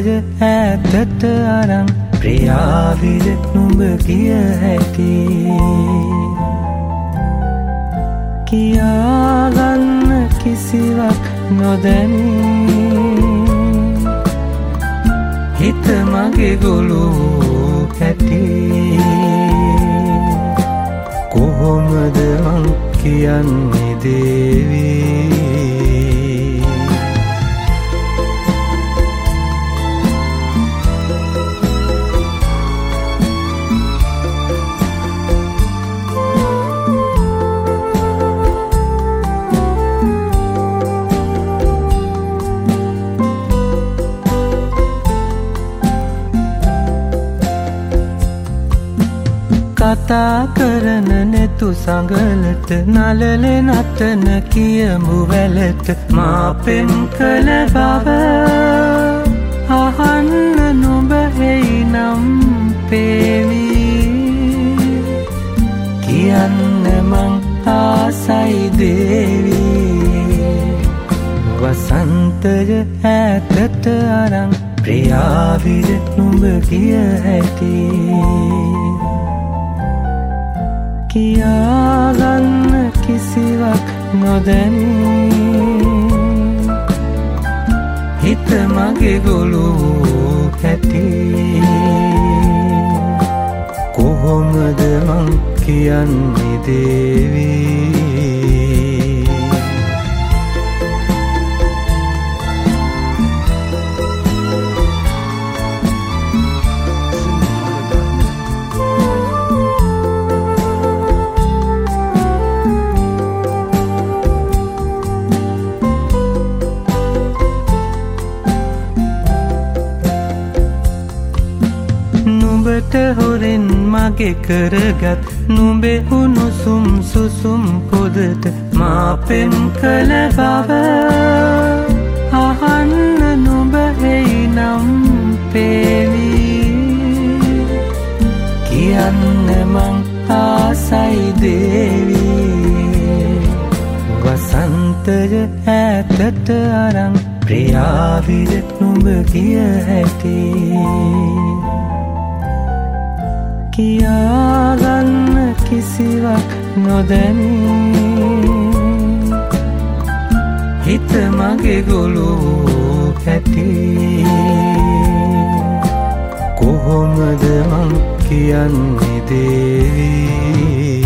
ඈතට අරන් ප්‍රියාවිද නුඹ කිය හැකි කියාගන්න කිසිවක් නොදැනී හිත මගේ ගොළු හැටි කොහොමද මං කියන්නේ දේවී කතා කරන නෙතු සඟලට නලලෙ නටන කියමු වැලට මා පෙම් කළ බව අහන්න නුඹ එයි නම් පේවි කියන්න මං ආසයි දේවි වසන්තය ඈතට අරන් ප්‍රියාවිද නුඹ කිය හැකි කියාගන්න කිසිවක් නොදැනී හිත මගේ ගොළු හැටි කොහොමද මං කියන්නේ දේවී නුඹට හොරෙන් මගේ කරගත් නුඹේ උණුසුම් සුසුම් පොදට මා පෙම් කළ බව අහන්න නුඹ එයි නම් පේවි කියන්න මං ආසයි දේවි වසන්තය ඈතට අරන් ප්‍රියාවිද නුඹ කිය හැකි කියාගන්න කිසිවක් නොදැනී හිත මගේ ගොළු හැටි කොහොමද මං කියන්නේ දේවී